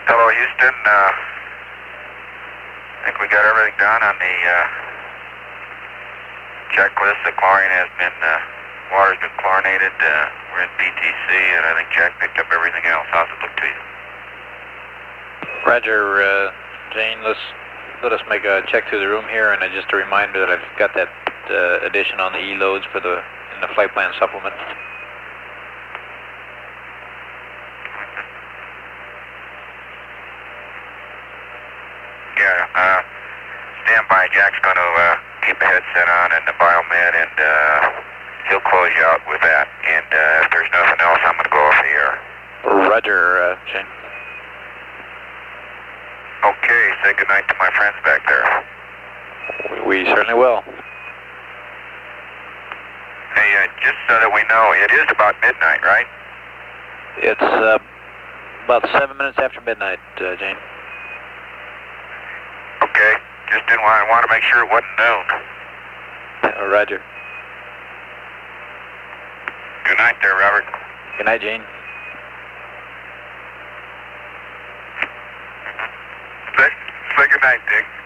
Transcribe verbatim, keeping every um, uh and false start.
Hello, Houston. Uh, I think we got everything done on the uh, checklist. The chlorine has been, uh, water's been chlorinated. Uh, we're in B T C, and I think Jack picked up everything else. How's it look to you? Roger, uh, Jane. Let's let us make a check through the room here, and uh, just a reminder that I've got that uh, addition on the E loads for the in the flight plan supplement. Yeah, uh, stand by. Jack's going to uh, keep a headset on and the biomed, and uh, he'll close you out with that. And uh, if there's nothing else, I'm going to go off the air. Roger, uh, Jane. Okay, say goodnight to my friends back there. We, we certainly will. Hey, uh, just so that we know, it is about midnight, right? It's uh, about seven minutes after midnight, uh, Jane. Okay, just didn't want, want to make sure it wasn't noon. Uh, Roger. Good night there, Robert. Good night, Jane. Say, say good night, Dick.